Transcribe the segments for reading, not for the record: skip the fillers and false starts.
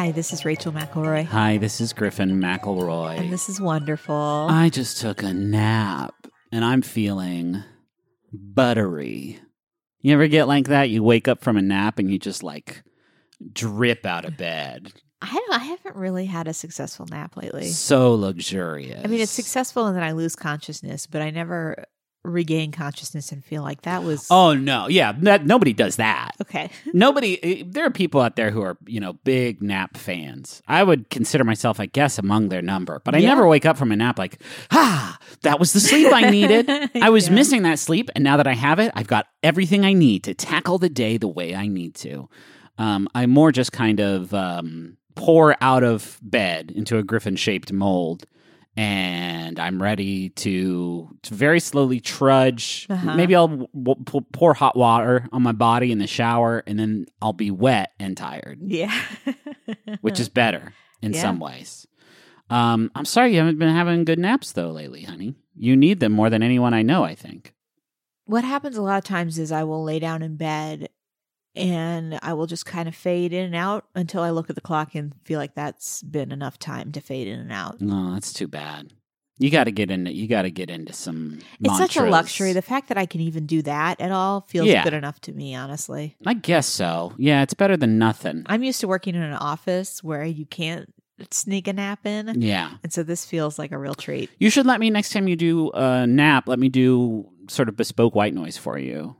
Hi, this is Rachel McElroy. Hi, this is Griffin McElroy. And this is wonderful. I just took a nap, and I'm feeling buttery. You ever get like that? You wake up from a nap, and you just, like, drip out of bed. I haven't really had a successful nap lately. So luxurious. I mean, it's successful in that I lose consciousness, but I never regain consciousness and feel like that was... Oh, no. Yeah, nobody does that. Okay. There are people out there who are, big nap fans. I would consider myself, I guess, among their number. But I never wake up from a nap like, that was the sleep I needed. I was missing that sleep, and now that I have it, I've got everything I need to tackle the day the way I need to. I more just kind of pour out of bed into a griffin-shaped mold, and I'm ready to very slowly trudge. Maybe I'll pour hot water on my body in the shower, and then I'll be wet and tired. Yeah. Which is better in some ways. I'm sorry you haven't been having good naps, though, lately, honey. You need them more than anyone I know, I think. What happens a lot of times is I will lay down in bed, and I will just kind of fade in and out until I look at the clock and feel like that's been enough time to fade in and out. No, that's too bad. You got to get into some It's mantras. such a luxury. The fact that I can even do that at all feels good enough to me, honestly. I guess so. Yeah, it's better than nothing. I'm used to working in an office where you can't sneak a nap in. Yeah. And so this feels like a real treat. You should let me, next time you do a nap, let me do sort of bespoke white noise for you.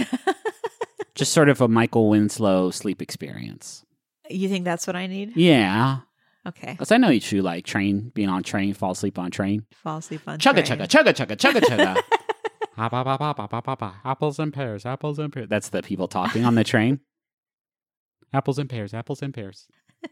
Just sort of a Michael Winslow sleep experience. You think that's what I need? Yeah. Okay. Because I know you like being on train, fall asleep on train. Fall asleep on chugga, train. chugga, chugga, chugga, chugga, chugga. Hop, hop, hop, hop, hop, hop, hop, hop. Apples and pears, apples and pears. That's the people talking on the train. Apples and pears, apples and pears.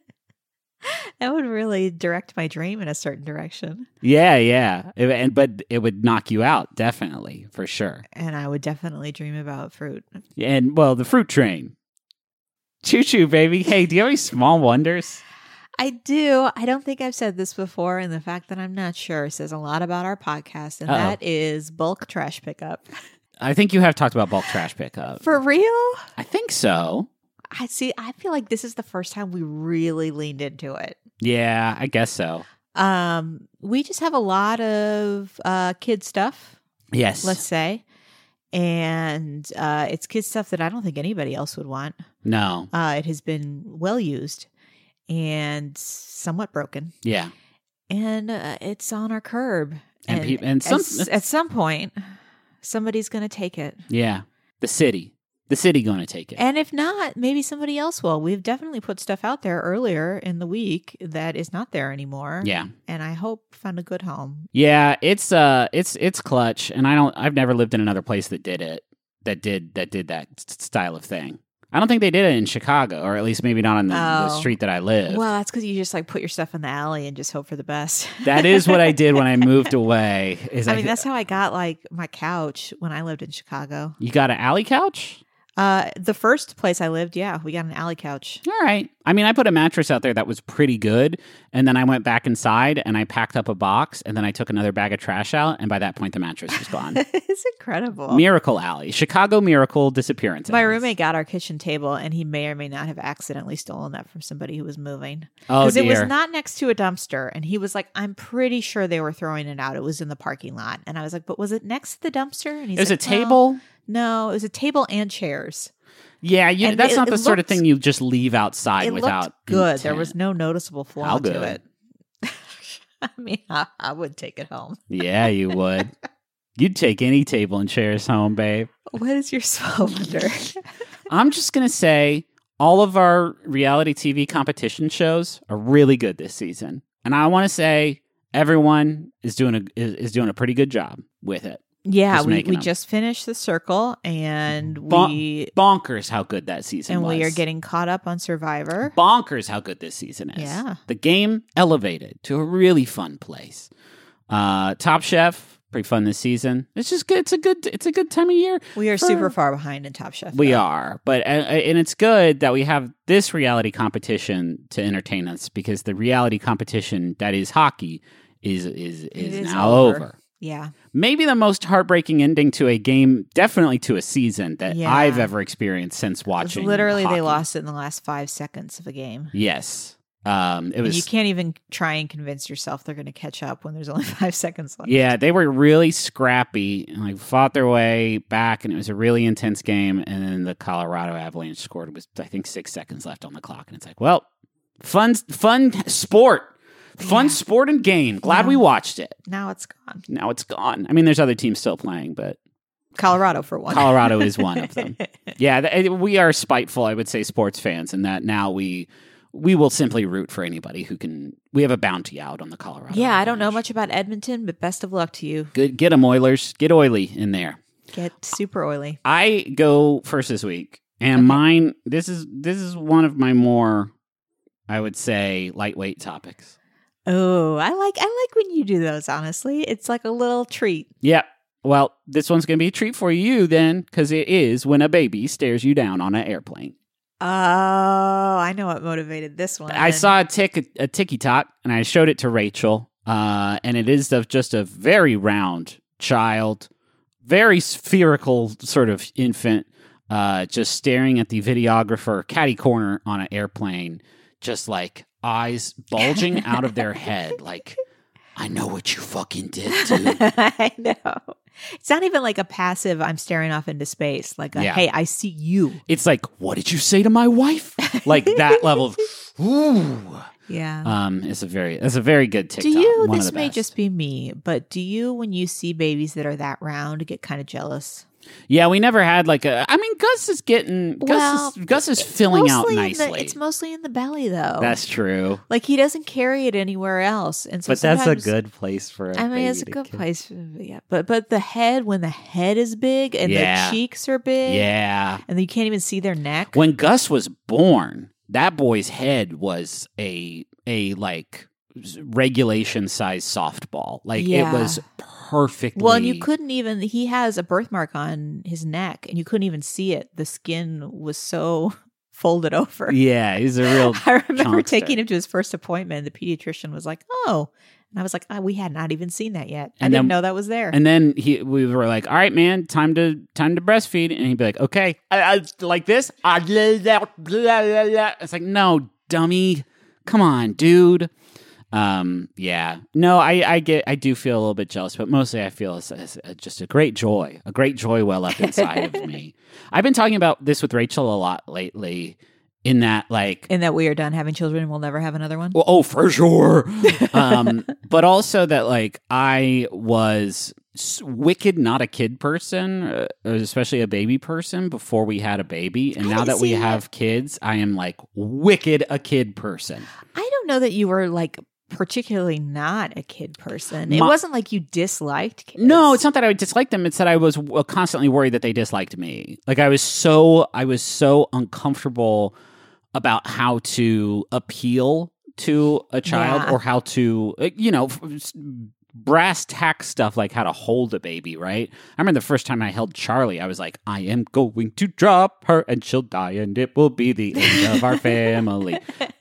That would really direct my dream in a certain direction. Yeah. But it would knock you out, definitely, for sure. And I would definitely dream about fruit. And, well, the fruit train. Choo-choo, baby. Hey, do you have any small wonders? I do. I don't think I've said this before, and the fact that I'm not sure says a lot about our podcast, and that is bulk trash pickup. I think you have talked about bulk trash pickup. For real? I think so. I feel like this is the first time we really leaned into it. Yeah, I guess so. We just have a lot of kid stuff. Yes. Let's say. And it's kid stuff that I don't think anybody else would want. No. It has been well used and somewhat broken. Yeah. And it's on our curb. And at some point, somebody's going to take it. Yeah. The city going to take it. And if not, maybe somebody else will. We've definitely put stuff out there earlier in the week that is not there anymore. Yeah. And I hope found a good home. Yeah, it's clutch, and I've never lived in another place that did that style of thing. I don't think they did it in Chicago, or at least maybe not on the street that I live. Well, that's because you just like put your stuff in the alley and just hope for the best. That is what I did when I moved away. That's how I got like my couch when I lived in Chicago. You got an alley couch? The first place I lived, we got an alley couch. All right. I mean, I put a mattress out there that was pretty good, and then I went back inside and I packed up a box, and then I took another bag of trash out, and by that point the mattress was gone. It's incredible. Miracle Alley. Chicago Miracle Disappearance. My roommate got our kitchen table, and he may or may not have accidentally stolen that from somebody who was moving. Oh, dear. Because it was not next to a dumpster, and he was like, I'm pretty sure they were throwing it out. It was in the parking lot. And I was like, but was it next to the dumpster? And he's It was like, a table? No, it was a table and chairs. Yeah, that's not the sort of looked- thing you just leave outside without looked good. intent. There was no noticeable flaw How to good? it. I mean, I would take it home. Yeah, you would. You'd take any table and chairs home, babe. What is your small wonder? I'm just going to say all of our reality TV competition shows are really good this season. And I want to say everyone is doing a pretty good job with it. Yeah, Just we making them. just finished The Circle, and we bonkers how good that season was. we are getting caught up on Survivor. Bonkers how good this season is. Yeah. The game elevated to a really fun place. Top Chef, pretty fun this season. It's just good. It's a good time of year. We are super far behind in Top Chef. We though. are, but and it's good that we have this reality competition to entertain us, because the reality competition that is hockey is now over. Yeah. Maybe the most heartbreaking ending to a game, definitely to a season, that I've ever experienced since watching. Literally, hockey. they lost it in the last 5 seconds of a game. Yes. It And was. you can't even try and convince yourself they're going to catch up when there's only 5 seconds left. Yeah, they were really scrappy and like fought their way back, and it was a really intense game. And then the Colorado Avalanche scored with I think 6 seconds left on the clock, and it's like, well, fun sport. Fun sport and game. Glad we watched it. Now it's gone. Now it's gone. I mean, there's other teams still playing, but Colorado for one. Colorado is one of them. Yeah, we are spiteful, I would say, sports fans, in that now we will simply root for anybody who can. We have a bounty out on the Colorado. Yeah, I don't know much about Edmonton, but best of luck to you. Good, get them Oilers. Get oily in there. Get super oily. I go first this week, and mine. This is one of my more, I would say, lightweight topics. Oh, I like when you do those, honestly. It's like a little treat. Yeah. Well, this one's going to be a treat for you then, because it is when a baby stares you down on an airplane. Oh, I know what motivated this one. I saw a TikTok, and I showed it to Rachel, and it is of just a very round child, very spherical sort of infant, just staring at the videographer catty corner on an airplane, just like eyes bulging out of their head, like, I know what you fucking did, dude. I know. It's not even like a passive, I'm staring off into space. Like, hey, I see you. It's like, what did you say to my wife? Like that level of, ooh. Yeah. It's a very good TikTok. Do you, One this of the may best. just be me, but do you, when you see babies that are that round, get kind of jealous? Yeah, we never had like a. I mean, Gus is getting. Gus is filling out nicely. It's mostly in the belly, though. That's true. Like he doesn't carry it anywhere else, and so But that's a good place for. It's a good place. Yeah, but the head, when the head is big and the cheeks are big, and you can't even see their neck. When Gus was born, that boy's head was a like regulation size softball. Like it was perfectly. Well, and you couldn't even. He has a birthmark on his neck, and you couldn't even see it. The skin was so folded over. Yeah, he's a real. I remember chunkster. taking him to his first appointment. The pediatrician was like, "Oh," and I was like, "We had not even seen that yet. I didn't know that was there." And then we were like, "All right, man, time to breastfeed," and he'd be like, "Okay, like this." It's like, no, dummy, come on, dude. Yeah, no, I do feel a little bit jealous, but mostly I feel it's just a great joy well up inside of me. I've been talking about this with Rachel a lot lately, in that we are done having children and we'll never have another one. Well, oh, for sure. But also that like I was wicked not a kid person, especially a baby person before we had a baby, and now that we have kids, I am like wicked a kid person. I don't know that you were like particularly not a kid person. It wasn't like you disliked kids. No, it's not that I disliked them. It's that I was constantly worried that they disliked me. Like I was so uncomfortable about how to appeal to a child or how to, brass tack stuff like how to hold a baby, right? I remember the first time I held Charlie, I was like, I am going to drop her and she'll die and it will be the end of our family.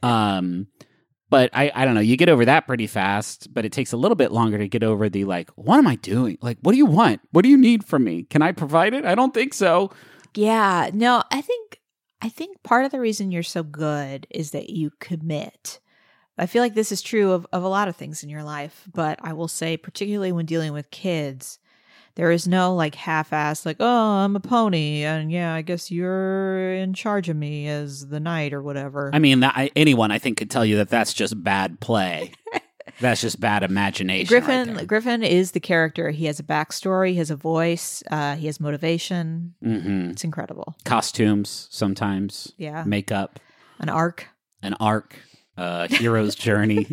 But I don't know, you get over that pretty fast, but it takes a little bit longer to get over the like, what am I doing? Like, what do you want? What do you need from me? Can I provide it? I don't think so. Yeah, no, I think part of the reason you're so good is that you commit. I feel like this is true of a lot of things in your life, but I will say, particularly when dealing with kids, there is no like half-ass, like, oh, I'm a pony, and yeah, I guess you're in charge of me as the knight or whatever. I mean, anyone I think could tell you that that's just bad play. That's just bad imagination. Griffin is the character. He has a backstory, he has a voice, he has motivation. Mm-hmm. It's incredible. Costumes sometimes. Yeah. Makeup. An arc. Hero's journey.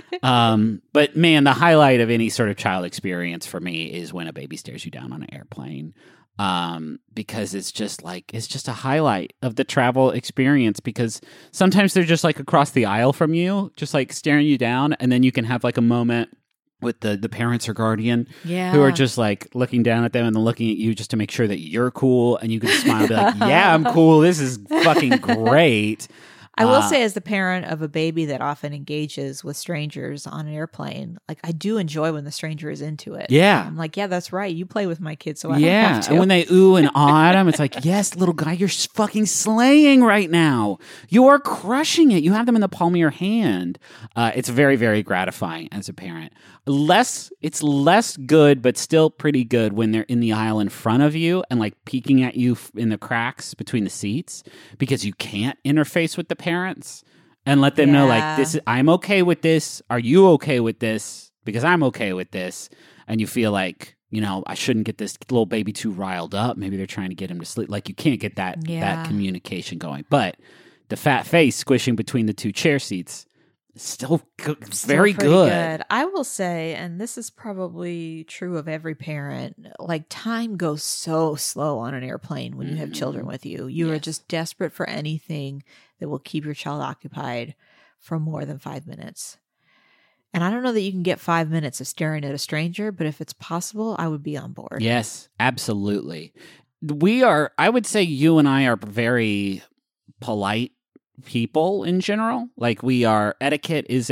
But man, the highlight of any sort of child experience for me is when a baby stares you down on an airplane. Because it's just a highlight of the travel experience, because sometimes they're just like across the aisle from you, just like staring you down, and then you can have like a moment with the parents or guardian who are just like looking down at them and then looking at you just to make sure that you're cool, and you can smile and be like, yeah, I'm cool, this is fucking great. I will say, as the parent of a baby that often engages with strangers on an airplane, like I do enjoy when the stranger is into it. Yeah. I'm like, yeah, that's right. You play with my kid, so I don't have to. And when they ooh and ah at him, it's like, yes, little guy, you're fucking slaying right now. You are crushing it. You have them in the palm of your hand. It's very, very gratifying as a parent. It's less good, but still pretty good when they're in the aisle in front of you and like peeking at you in the cracks between the seats, because you can't interface with the parents and let them know, like, I'm okay with this. Are you okay with this? Because I'm okay with this. And you feel like, I shouldn't get this little baby too riled up. Maybe they're trying to get him to sleep. Like, you can't get that communication going. But the fat face squishing between the two chair seats, still very good. I will say, and this is probably true of every parent, like time goes so slow on an airplane when you have children with you. You are just desperate for anything that will keep your child occupied for more than 5 minutes. And I don't know that you can get 5 minutes of staring at a stranger, but if it's possible, I would be on board. Yes, absolutely. I would say you and I are very polite people in general. Like, etiquette is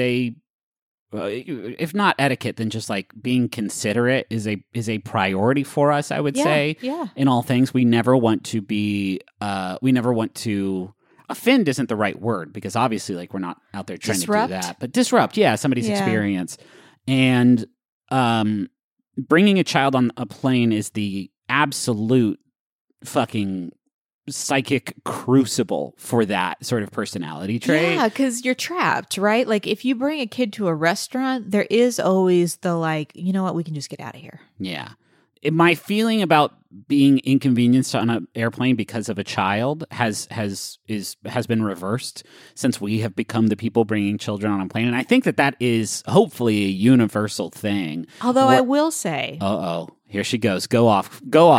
if not etiquette, then just like being considerate is a priority for us, I would say. Yeah. In all things, we never want to offend isn't the right word, because obviously, like, we're not out there trying to do that, but disrupt, somebody's experience. And bringing a child on a plane is the absolute fucking psychic crucible for that sort of personality trait. Yeah, because you're trapped, right? Like, if you bring a kid to a restaurant, there is always the like, you know what, we can just get out of here. Yeah. My feeling about being inconvenienced on an airplane because of a child has been reversed since we have become the people bringing children on a plane, and I think that is hopefully a universal thing. Although I will say, here she goes. Go off.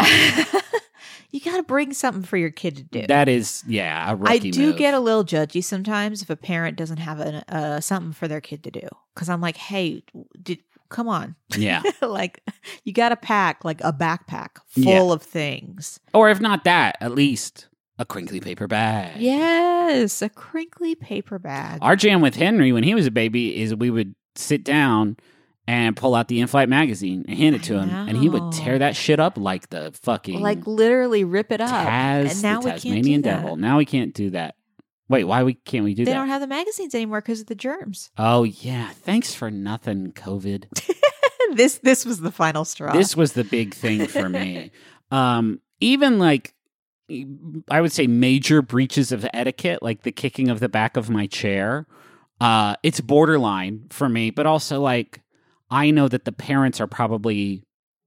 You got to bring something for your kid to do. That is, a rookie I do move. get a little judgy sometimes if a parent doesn't have something for their kid to do, because I'm like, hey, come on. Yeah. Like, you got to pack like a backpack full of things. Or if not that, at least a crinkly paper bag. Yes, a crinkly paper bag. Our jam with Henry when he was a baby is we would sit down and pull out the in-flight magazine and hand it to him, and he would tear that shit up like the fucking... Like, literally rip it up. And now the we Tasmanian devil. Now we can't do that. Wait, why can't we do that? They don't have the magazines anymore because of the germs. Oh, yeah. Thanks for nothing, COVID. This was the final straw. This was the big thing for me. Even like, I would say major breaches of etiquette, like the kicking of the back of my chair. It's borderline for me, but also like, I know that the parents are probably,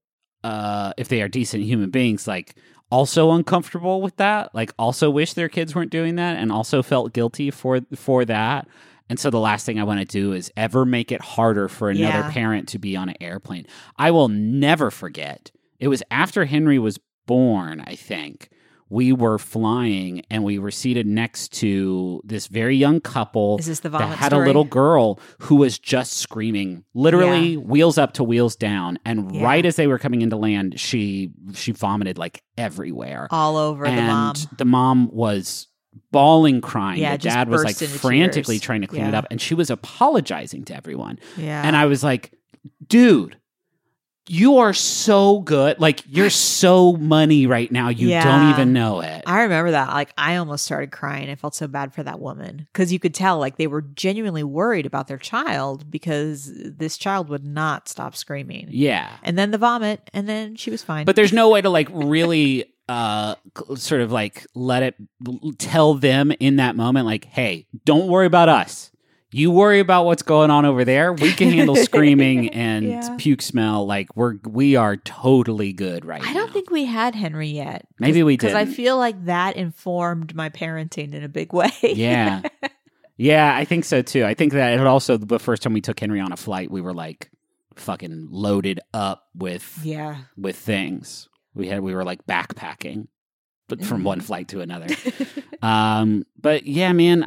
if they are decent human beings, like also uncomfortable with that, like also wish their kids weren't doing that, and also felt guilty for that. And so the last thing I want to do is ever make it harder for another parent to be on an airplane. I will never forget. It was after Henry was born, I think. We were flying and we were seated next to this very young couple. Is this the vomit that had story? a little girl who was just screaming, literally wheels up to wheels down. And right as they were coming into land, she vomited like everywhere. All over the mom. And the mom was bawling, crying. Yeah, the dad was like frantically trying to clean it up. And she was apologizing to everyone. Yeah. And I was like, dude, you are so good. Like, you're so money right now. You don't even know it. I remember that. Like, I almost started crying. I felt so bad for that woman because you could tell like they were genuinely worried about their child because this child would not stop screaming. Yeah. And then the vomit, and then she was fine. But there's no way to like really sort of like tell them in that moment, like, hey, don't worry about us. You worry about what's going on over there. We can handle screaming and puke smell. Like, we are totally good right now. I don't think we had Henry yet. Maybe we did. Because I feel like that informed my parenting in a big way. Yeah. Yeah, I think so too. I think that it also, the first time we took Henry on a flight, we were like fucking loaded up with things. We were like backpacking, but from one flight to another. But yeah, man,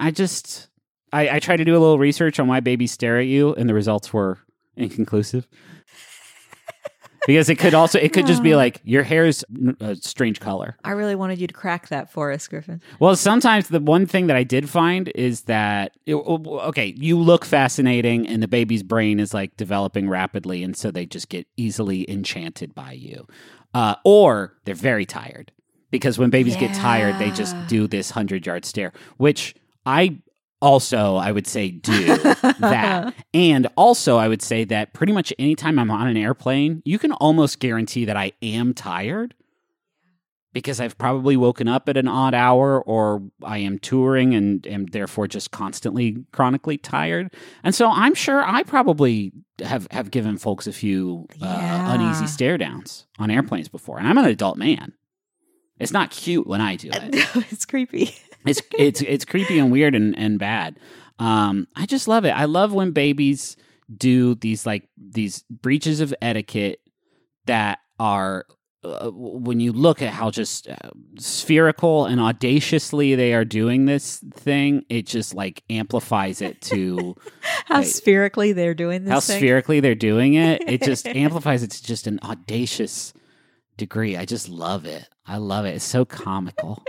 I tried to do a little research on why babies stare at you, and the results were inconclusive. Because it could just be like, your hair's a strange color. I really wanted you to crack that for us, Griffin. Well, sometimes the one thing that I did find is that, okay, you look fascinating and the baby's brain is like developing rapidly, and so they just get easily enchanted by you. Or they're very tired. Because when babies get tired, they just do this 100-yard stare, which I would say do that. And also, I would say that pretty much anytime I'm on an airplane, you can almost guarantee that I am tired because I've probably woken up at an odd hour, or I am touring and am therefore just constantly chronically tired. And so I'm sure I probably have given folks a few uneasy stare downs on airplanes before. And I'm an adult man. It's not cute when I do it. No, it's creepy. It's creepy and weird and bad. I just love it. I love when babies do these breaches of etiquette that are when you look at how just spherical and audaciously they are doing this thing, it just like amplifies it to how spherically they're doing this. How thing. Spherically they're doing it. It just amplifies it to just an audacious degree. I just love it. I love it. It's so comical.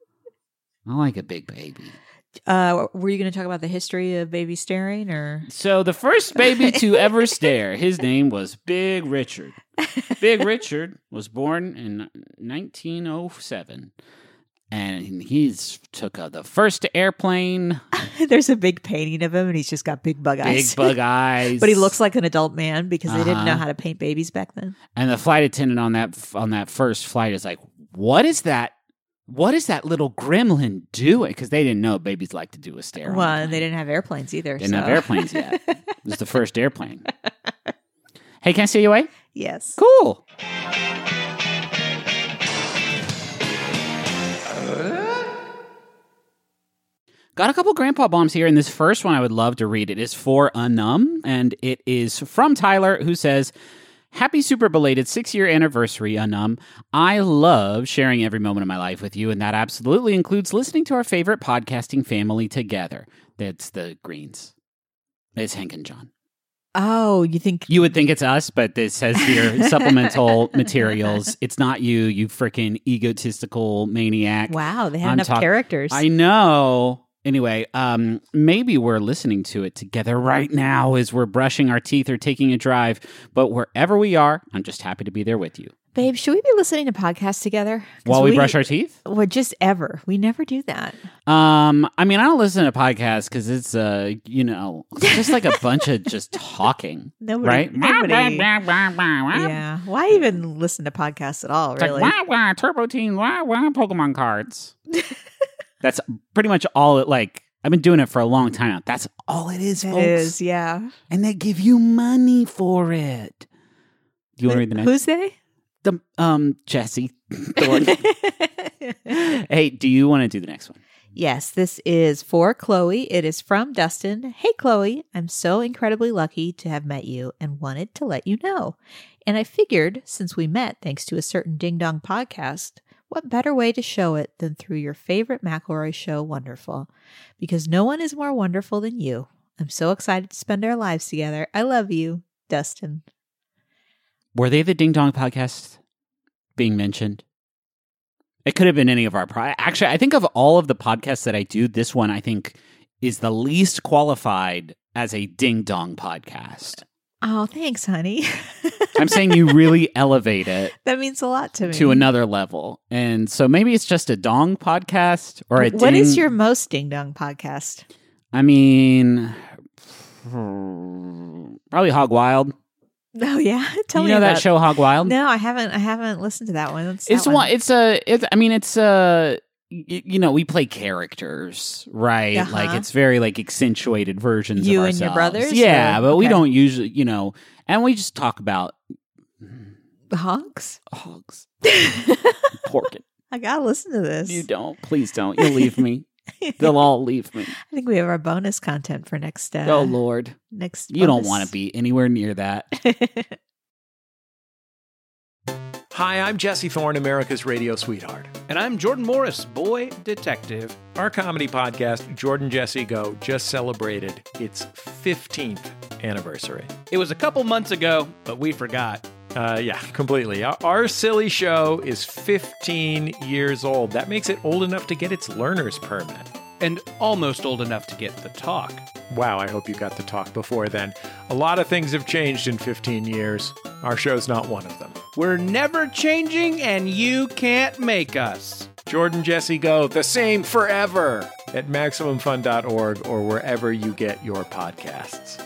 I like a big baby. Were you going to talk about the history of baby staring, or? So the first baby to ever stare, his name was Big Richard. Big Richard was born in 1907. And he's took the first airplane. There's a big painting of him, and he's just got big bug eyes. Big bug eyes. But he looks like an adult man because they didn't know how to paint babies back then. And the flight attendant on that first flight is like, "What is that? What is that little gremlin doing?" Because they didn't know babies like to do a stare. Well, and they didn't have airplanes either. Didn't have airplanes yet. It was the first airplane. Hey, can I see you away? Yes. Cool. Got a couple grandpa bombs here, and this first one I would love to read. It is for Anum, and it is from Tyler, who says, "Happy super belated 6-year anniversary, Anum. I love sharing every moment of my life with you, and that absolutely includes listening to our favorite podcasting family together." That's the Greens. It's Hank and John. Oh, you would think it's us, but this says here supplemental materials. It's not you freaking egotistical maniac. Wow, they have enough characters. I know. Anyway, maybe we're listening to it together right now as we're brushing our teeth or taking a drive. But wherever we are, I'm just happy to be there with you. Babe, should we be listening to podcasts together? While we brush our teeth? Well, just ever. We never do that. I mean, I don't listen to podcasts because it's, it's just like a bunch of just talking. Right? Yeah. Why even listen to podcasts at all, really? It's like, Turbo Teen, Pokemon cards. That's pretty much all it, like, I've been doing it for a long time now. That's all it is, folks. It is, yeah. And they give you money for it. Do you want to read the next? Who's they? Jesse Thornton. Hey, do you want to do the next one? Yes, this is for Chloe. It is from Dustin. Hey, Chloe, I'm so incredibly lucky to have met you and wanted to let you know. And I figured, since we met thanks to a certain Ding Dong podcast, what better way to show it than through your favorite McElroy show, Wonderful? Because no one is more wonderful than you. I'm so excited to spend our lives together. I love you, Dustin. Were they the Ding Dong podcast being mentioned? It could have been any of our... Actually, I think of all of the podcasts that I do, this one, I think, is the least qualified as a Ding Dong podcast. Oh, thanks, honey. I'm saying you really elevate it. That means a lot to me. To another level. And so maybe it's just a Dong podcast or a What is your most Ding Dong podcast? I mean, probably Hog Wild. Oh yeah, tell me about that show, Hog Wild. No, I haven't listened to that one. We play characters, right? Uh-huh. Like it's very like accentuated versions you of ourselves. And your brothers. Yeah, but we don't usually, and we just talk about hogs. Pork it. I gotta listen to this. You don't. Please don't. You'll leave me. They'll all leave me. I think we have our bonus content for next. Oh Lord! Next, you don't want to be anywhere near that. Hi, I'm Jesse Thorne, America's radio sweetheart. And I'm Jordan Morris, boy detective. Our comedy podcast, Jordan Jesse Go, just celebrated its 15th anniversary. It was a couple months ago, but we forgot. Yeah, completely. Our silly show is 15 years old. That makes it old enough to get its learner's permit. And almost old enough to get the talk. Wow, I hope you got the talk before then. A lot of things have changed in 15 years. Our show's not one of them. We're never changing, and you can't make us. Jordan, Jesse, Go, the same forever at MaximumFun.org or wherever you get your podcasts.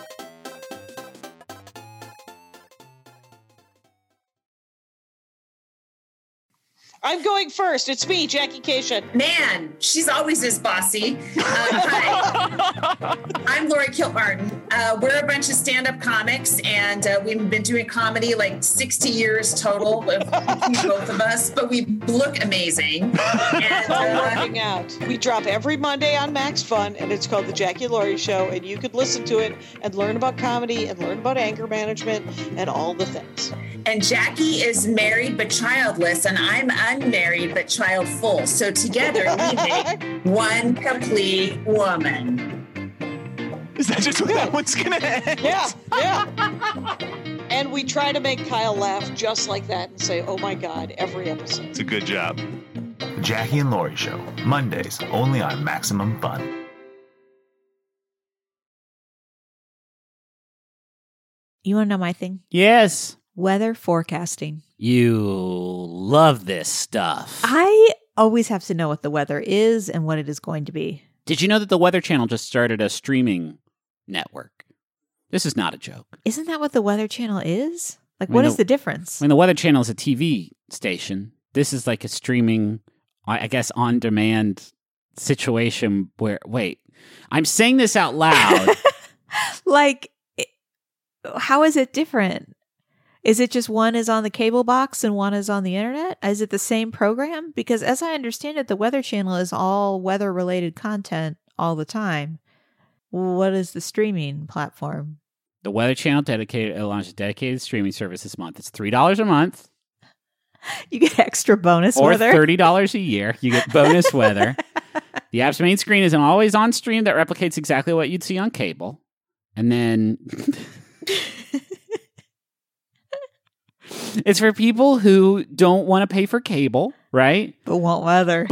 I'm going first. It's me, Jackie Cation. Man, she's always this bossy. Hi, I'm Lori Kilmartin. We're a bunch of stand-up comics, and we've been doing comedy like 60 years total between both of us, but we look amazing. And, Working out. We drop every Monday on Max Fun, and it's called The Jackie and Lori Show, and you could listen to it and learn about comedy and learn about anger management and all the things. And Jackie is married but childless, and I'm unmarried but childful. So together we make one complete woman. Is that just what that one's gonna end? Yeah. And we try to make Kyle laugh just like that and say, oh my God, every episode. It's a good job. The Jackie and Lori Show, Mondays, only on Maximum Fun. You want to know my thing? Yes. Weather forecasting. You love this stuff. I always have to know what the weather is and what it is going to be. Did you know that the Weather Channel just started a streaming network? This is not a joke. Isn't that what the Weather Channel is? Like, what is the difference? I mean, the Weather Channel is a TV station. This is like a streaming, I guess, on-demand situation where, wait, I'm saying this out loud. Like, how is it different? Is it just one is on the cable box and one is on the internet? Is it the same program? Because as I understand it, the Weather Channel is all weather-related content all the time. What is the streaming platform? The Weather Channel launched a dedicated streaming service this month. It's $3 a month. You get extra bonus or weather. Or $30 a year. You get bonus weather. The app's main screen is an always-on stream that replicates exactly what you'd see on cable. And then... It's for people who don't want to pay for cable, right? But want weather.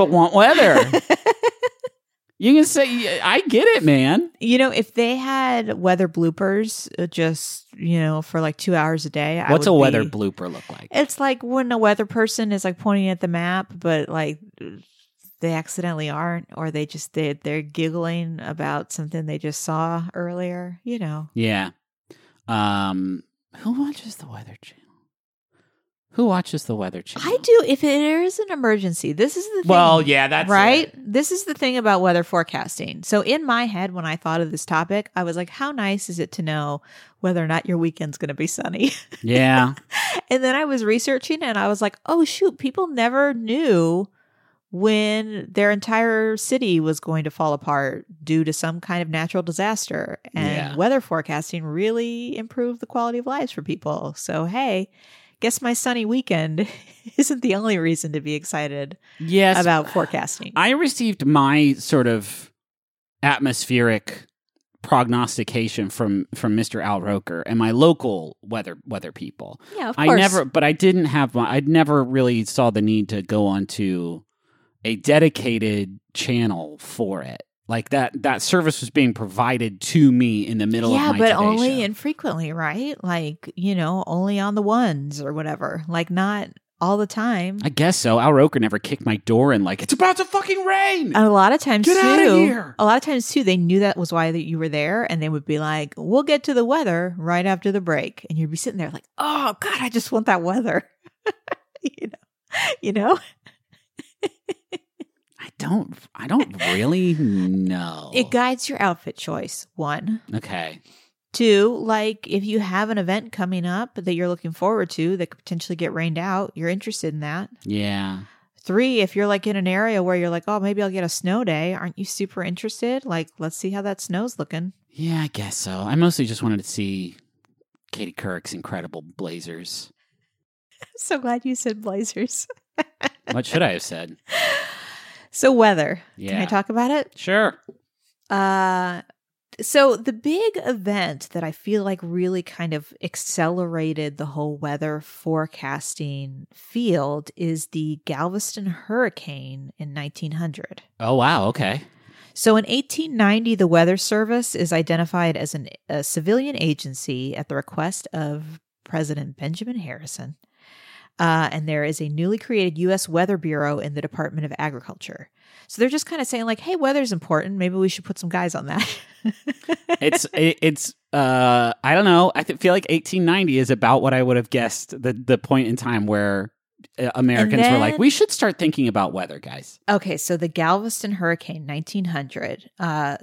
You can say, I get it, man. You know, if they had weather bloopers just, for like 2 hours a day. What's a weather blooper look like? It's like when a weather person is like pointing at the map, but like they accidentally aren't, or they're giggling about something they just saw earlier, Yeah. Who watches the Weather Channel? Who watches the Weather Channel? I do. If there is an emergency, this is the thing. Well, yeah, that's right. it. This is the thing about weather forecasting. So in my head, when I thought of this topic, I was like, how nice is it to know whether or not your weekend's going to be sunny? Yeah. And then I was researching and I was like, oh, shoot, people never knew when their entire city was going to fall apart due to some kind of natural disaster. And weather forecasting really improved the quality of lives for people. So, hey, guess my sunny weekend isn't the only reason to be excited about forecasting. I received my sort of atmospheric prognostication from Mr. Al Roker and my local weather people. Yeah, of course. I'd never really saw the need to go onto a dedicated channel for it. Like that service was being provided to me in the middle of my but Today only show. infrequently, right? Like, only on the ones or whatever. Like not all the time. I guess so. Al Roker never kicked my door in like, it's about to fucking rain. And a lot of times Get out of here. A lot of times too, they knew that was why you were there, and they would be like, we'll get to the weather right after the break. And you'd be sitting there like, oh God, I just want that weather. you know? I don't really know. It guides your outfit choice, 1. Okay. 2, like if you have an event coming up that you're looking forward to that could potentially get rained out, you're interested in that. Yeah. 3, if you're like in an area where you're like, oh, maybe I'll get a snow day, aren't you super interested? Like, let's see how that snow's looking. Yeah, I guess so. I mostly just wanted to see Katie Couric's incredible blazers. So glad you said blazers. What should I have said? So weather. Yeah. Can I talk about it? Sure. So the big event that I feel like really kind of accelerated the whole weather forecasting field is the Galveston hurricane in 1900. Oh, wow. Okay. So in 1890, the Weather Service is identified as a civilian agency at the request of President Benjamin Harrison. And there is a newly created U.S. Weather Bureau in the Department of Agriculture. So they're just kind of saying like, hey, weather's important. Maybe we should put some guys on that. It's I don't know. I feel like 1890 is about what I would have guessed the point in time where Americans were like, we should start thinking about weather, guys. Okay, so the Galveston hurricane, 1900.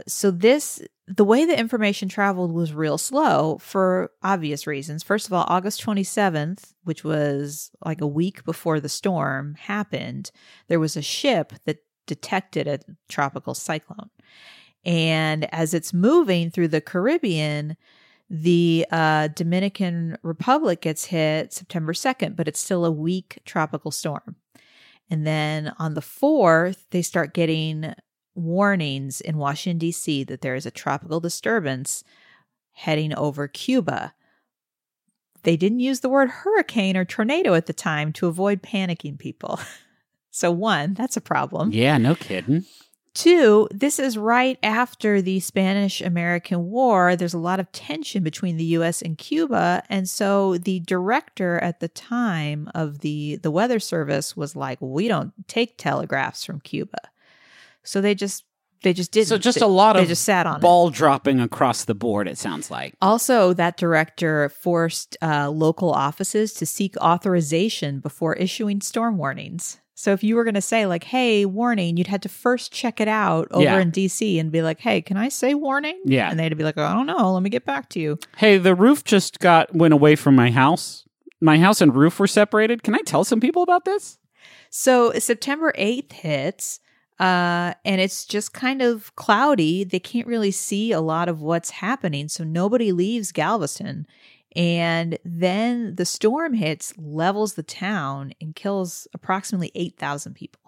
The way the information traveled was real slow for obvious reasons. First of all, August 27th, which was like a week before the storm happened, there was a ship that detected a tropical cyclone. And as it's moving through the Caribbean, the Dominican Republic gets hit September 2nd, but it's still a weak tropical storm. And then on the 4th, they start getting warnings in Washington, D.C. that there is a tropical disturbance heading over Cuba. They didn't use the word hurricane or tornado at the time to avoid panicking people. So 1, that's a problem. Yeah, no kidding. 2, this is right after the Spanish-American War. There's a lot of tension between the U.S. and Cuba. And so the director at the time of the Weather Service was like, we don't take telegraphs from Cuba. So they just didn't. So just a lot of just sat on ball dropping across the board, it sounds like. Also, that director forced local offices to seek authorization before issuing storm warnings. So if you were going to say like, hey, warning, you'd had to first check it out over in D.C. and be like, hey, can I say warning? Yeah. And they'd be like, I don't know. Let me get back to you. Hey, the roof just went away from my house. My house and roof were separated. Can I tell some people about this? So September 8th hits. And it's just kind of cloudy. They can't really see a lot of what's happening. So nobody leaves Galveston. And then the storm hits, levels the town, and kills approximately 8,000 people.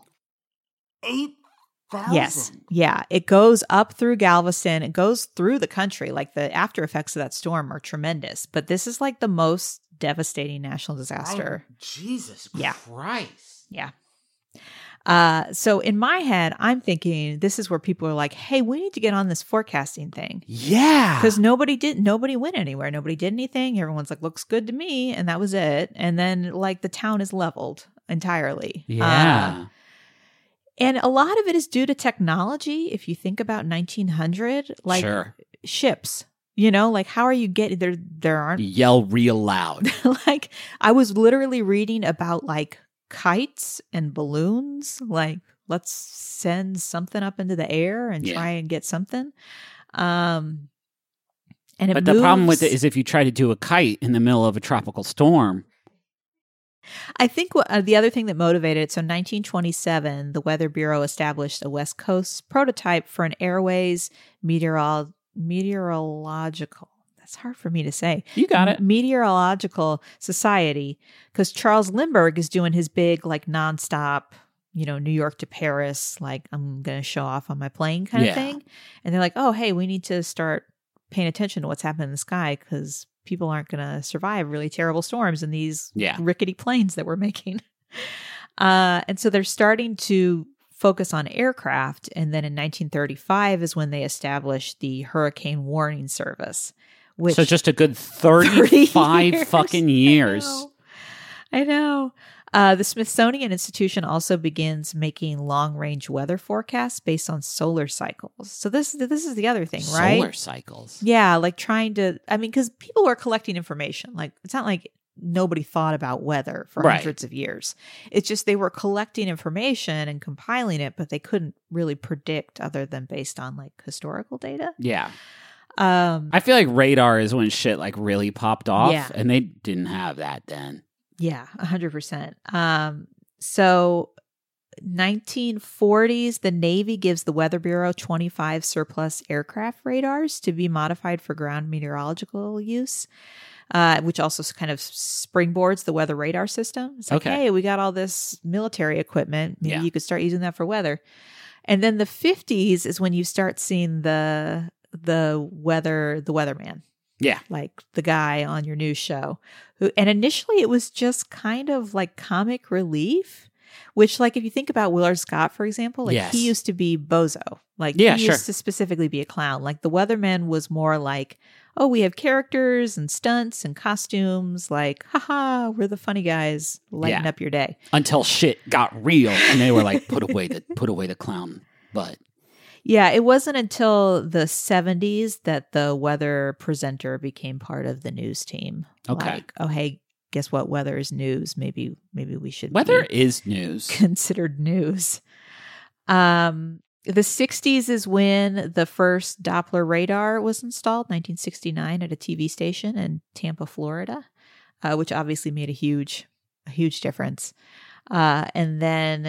8,000? Yes. Yeah. It goes up through Galveston. It goes through the country. Like the after effects of that storm are tremendous. But this is like the most devastating national disaster. Oh, Jesus Christ. Yeah. So in my head, I'm thinking this is where people are like, hey, we need to get on this forecasting thing. Yeah. Because nobody went anywhere. Nobody did anything. Everyone's like, looks good to me. And that was it. And then like the town is leveled entirely. Yeah. And a lot of it is due to technology. If you think about 1900, like ships, you know, like how are you getting there aren't. Yell real loud. Like I was literally reading about like kites and balloons, like let's send something up into the air and try and get something. But the problem with it is if you try to do a kite in the middle of a tropical storm. I think the other thing that motivated it, so 1927, the Weather Bureau established a West Coast prototype for an airways meteorological. It's hard for me to say. You got it. Meteorological Society, because Charles Lindbergh is doing his big, like, nonstop, you know, New York to Paris, like, I'm going to show off on my plane kind of thing. And they're like, oh, hey, we need to start paying attention to what's happening in the sky because people aren't going to survive really terrible storms in these rickety planes that we're making. And so they're starting to focus on aircraft. And then in 1935 is when they established the Hurricane Warning Service. So just a good 35 fucking years. I know. The Smithsonian Institution also begins making long-range weather forecasts based on solar cycles. So this is the other thing, right? Solar cycles. Yeah, like trying to, I mean, because people are collecting information. Like it's not like nobody thought about weather for hundreds of years. It's just they were collecting information and compiling it, but they couldn't really predict other than based on like historical data. Yeah. I feel like radar is when shit like really popped off, and they didn't have that then. Yeah, 100%. So 1940s, the Navy gives the Weather Bureau 25 surplus aircraft radars to be modified for ground meteorological use, which also kind of springboards the weather radar system. It's like, hey, we got all this military equipment. Maybe you could start using that for weather. And then the 50s is when you start seeing the the weatherman. Yeah. Like the guy on your news show and initially it was just kind of like comic relief, which like if you think about Willard Scott, for example, like Yes. he used to be Bozo. Like Yeah, he sure. used to specifically be a clown. Like the weatherman was more like, oh, we have characters and stunts and costumes. Like, haha, we're the funny guys. Lighten Yeah. up your day. Until shit got real and they were like, put away the clown butt. Yeah, it wasn't until the 70s that the weather presenter became part of the news team. Okay. Like, oh, hey, guess what? Weather is news. Maybe we should Weather be is news. considered news. The 60s is when the first Doppler radar was installed, 1969, at a TV station in Tampa, Florida, which obviously made a huge difference. And then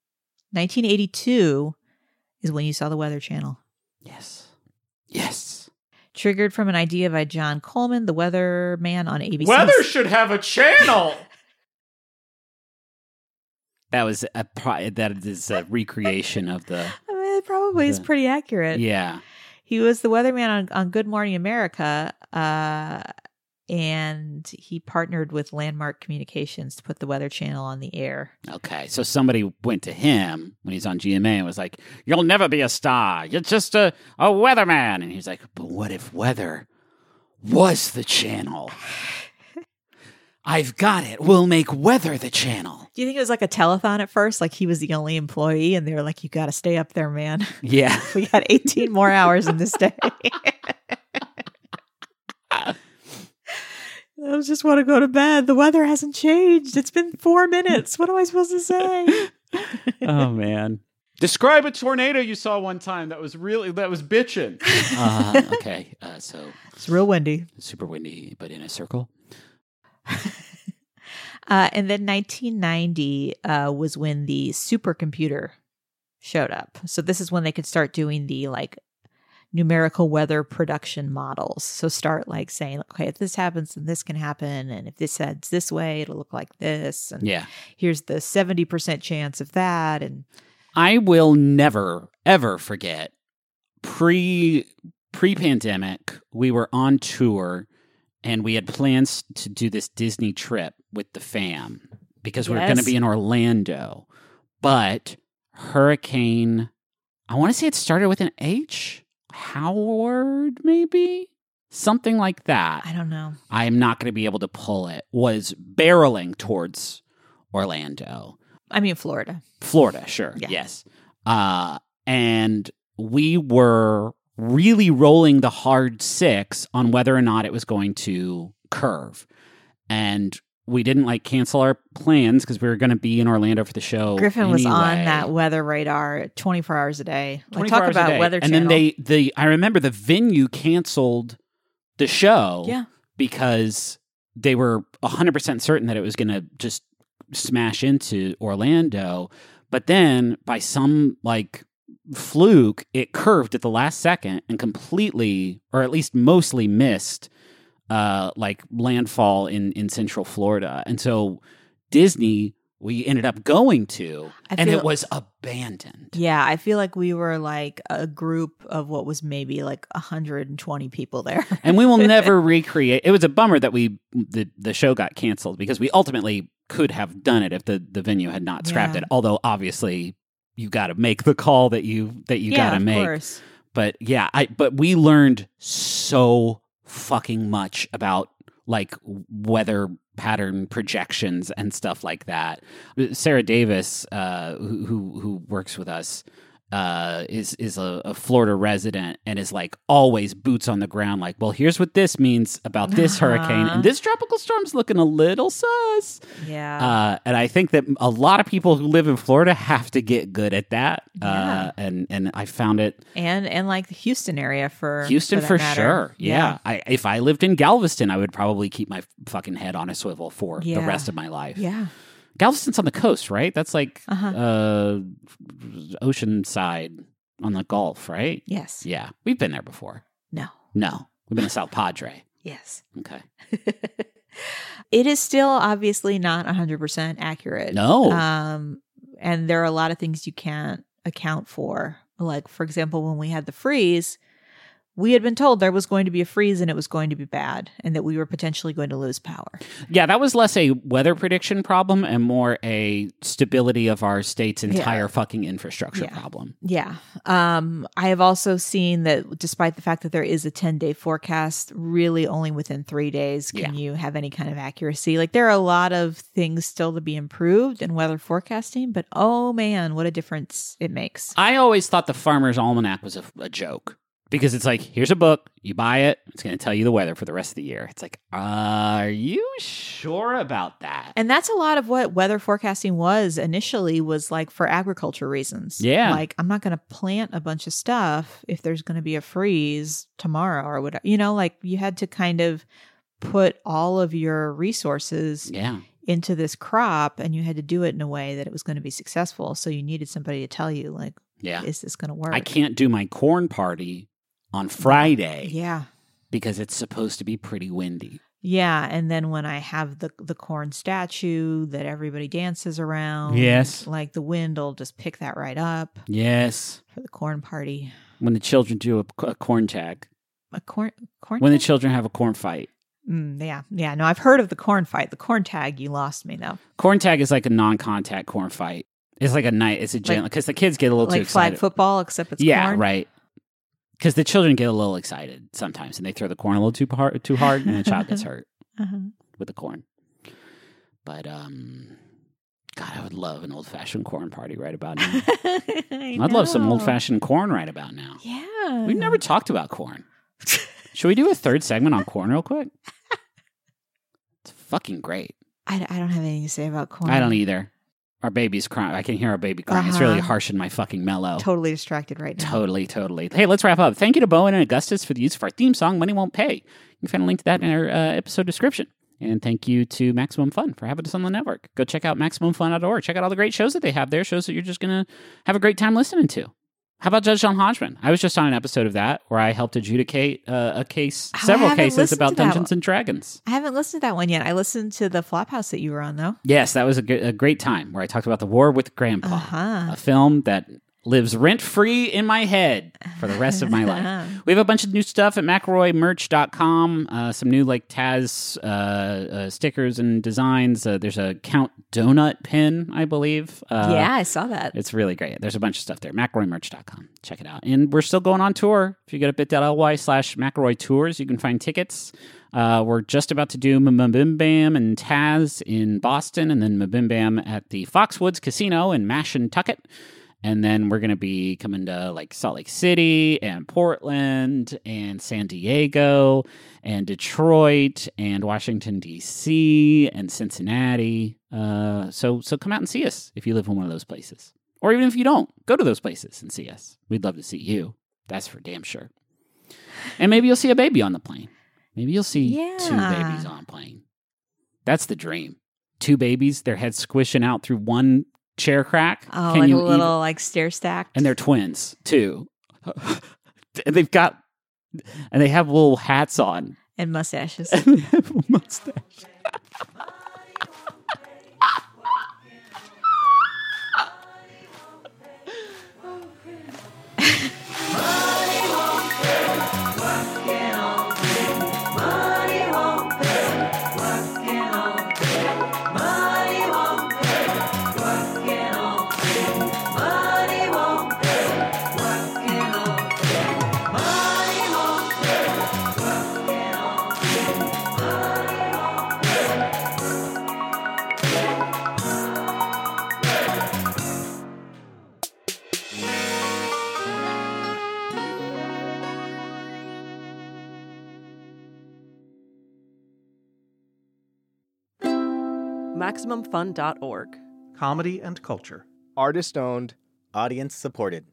1982 is when you saw the Weather Channel. Yes. Triggered from an idea by John Coleman, the weatherman on ABC. Weather should have a channel. That was that is a recreation of the. I mean, it probably is pretty accurate. Yeah. He was the weatherman on Good Morning America, and he partnered with Landmark Communications to put the Weather Channel on the air. Okay. So somebody went to him when he's on GMA and was like, "You'll never be a star. You're just a weatherman." And he's like, "But what if weather was the channel? I've got it. We'll make weather the channel." Do you think it was like a telethon at first? Like he was the only employee, and they were like, "You got to stay up there, man. Yeah. We got 18 more hours in this day." I just want to go to bed. The weather hasn't changed. It's been 4 minutes. What am I supposed to say? Oh man. Describe a tornado you saw one time that was bitching. Okay. So It's real windy. super windy, but in a circle. And then 1990 was when the supercomputer showed up. So this is when they could start doing the like numerical weather production models. So start like saying, okay, if this happens, then this can happen. And if this heads this way, it'll look like this. And Yeah. here's the 70% chance of that. And I will never ever forget pre-pandemic, we were on tour and we had plans to do this Disney trip with the fam because we were going to Yes. be in Orlando. But Hurricane, I want to say it started with an H, Howard maybe? Something like that. I don't know. I'm not going to be able to pull it. Was barreling towards Orlando. I mean, Florida. Florida, sure. Yeah. Yes. And we were really rolling the hard 6 on whether or not it was going to curve. And we didn't like cancel our plans because we were going to be in Orlando for the show. Griffin was on anyway. that weather radar 24 hours a day. Like, 24 talk hours a about day. Weather and Channel. then I remember the venue canceled the show Yeah. because they were 100% certain that it was going to just smash into Orlando. But then by some like fluke, it curved at the last second and completely, or at least mostly missed like landfall in Central Florida. And so Disney, we ended up going to, and feel- it was abandoned. Yeah, I feel like we were like a group of what was maybe like 120 people there. And we will never recreate. It was a bummer that the show got canceled because we ultimately could have done it if the venue had not scrapped Yeah. it. Although obviously you got to make the call that you Yeah, got to of make. course. But yeah, but we learned so fucking much about like weather pattern projections and stuff like that. Sarah Davis, who works with us, is a Florida resident and is like always boots on the ground. Like, well, here's what this means about this hurricane, and this tropical storm's looking a little sus. Yeah. And I think that a lot of people who live in Florida have to get good at that. Yeah. And I found it. and like the Houston area for Houston that for matter. sure. Yeah. If I lived in Galveston, I would probably keep my fucking head on a swivel for the Yeah. rest of my life. Yeah. Galveston's on the coast, right? That's like Uh-huh. ocean side on the Gulf, right? Yes. Yeah. We've been there before. No. No. We've been to South Padre. Yes. Okay. It is still obviously not 100% accurate. No. And there are a lot of things you can't account for. Like, for example, when we had the freeze, we had been told there was going to be a freeze and it was going to be bad and that we were potentially going to lose power. Yeah, that was less a weather prediction problem and more a stability of our state's entire fucking infrastructure problem. Yeah. I have also seen that despite the fact that there is a 10-day forecast, really only within 3 days can you have any kind of accuracy. Like there are a lot of things still to be improved in weather forecasting, but oh man, what a difference it makes. I always thought the Farmer's Almanac was a joke. Because it's like, here's a book, you buy it, it's going to tell you the weather for the rest of the year. It's like, are you sure about that? And that's a lot of what weather forecasting was initially, was like for agriculture reasons. Yeah. Like, I'm not going to plant a bunch of stuff if there's going to be a freeze tomorrow or whatever. You know, like you had to kind of put all of your resources into this crop, and you had to do it in a way that it was going to be successful. So you needed somebody to tell you, like, is this going to work? I can't do my corn party on Friday. Yeah. Because it's supposed to be pretty windy. Yeah. And then when I have the corn statue that everybody dances around. Yes. Like the wind will just pick that right up. Yes. For the corn party. When the children do a corn tag. A corn When tag? the children have a corn fight. Yeah. Yeah. No, I've heard of the corn fight. The corn tag, you lost me though. Corn tag is like a non-contact corn fight. It's like it's a gentle, because the kids get a little too excited. Like flag football, except it's corn? Yeah, right. Because the children get a little excited sometimes, and they throw the corn a little too hard, and the child gets hurt with the corn. But, God, I would love an old-fashioned corn party right about now. I'd love some old-fashioned corn right about now. Yeah. We've never talked about corn. Should we do a third segment on corn real quick? It's fucking great. I don't have anything to say about corn. I don't either. Our baby's crying. I can hear our baby crying. It's really harsh in my fucking mellow. Totally distracted right now. Totally. Hey, let's wrap up. Thank you to Bowen and Augustus for the use of our theme song, Money Won't Pay. You can find a link to that in our episode description. And thank you to Maximum Fun for having us on the network. Go check out MaximumFun.org. Check out all the great shows that they have there. Shows that you're just going to have a great time listening to. How about Judge John Hodgman? I was just on an episode of that where I helped adjudicate several cases about Dungeons and Dragons. I haven't listened to that one yet. I listened to the Flophouse that you were on, though. Yes, that was a great time where I talked about The War with Grandpa, a film that lives rent-free in my head for the rest of my life. We have a bunch of new stuff at McElroymerch.com. Some new like Taz stickers and designs. There's a Count Donut pin, I believe. Yeah, I saw that. It's really great. There's a bunch of stuff there. McElroymerch.com. Check it out. And we're still going on tour. If you go to bit.ly/McElroy Tours, you can find tickets. We're just about to do Mabim Bam and Taz in Boston, and then Mabim Bam at the Foxwoods Casino in Mashantucket. And then we're going to be coming to like Salt Lake City and Portland and San Diego and Detroit and Washington, D.C. and Cincinnati. So come out and see us if you live in one of those places. Or even if you don't, go to those places and see us. We'd love to see you. That's for damn sure. And maybe you'll see a baby on the plane. Maybe you'll see 2 babies on a plane. That's the dream. 2 babies, their heads squishing out through one chair crack. Oh, and a little like stair stacked. And they're twins too. And they have little hats on and mustaches. And they have a mustache. MaximumFun.org. Comedy and culture. Artist owned. Audience supported.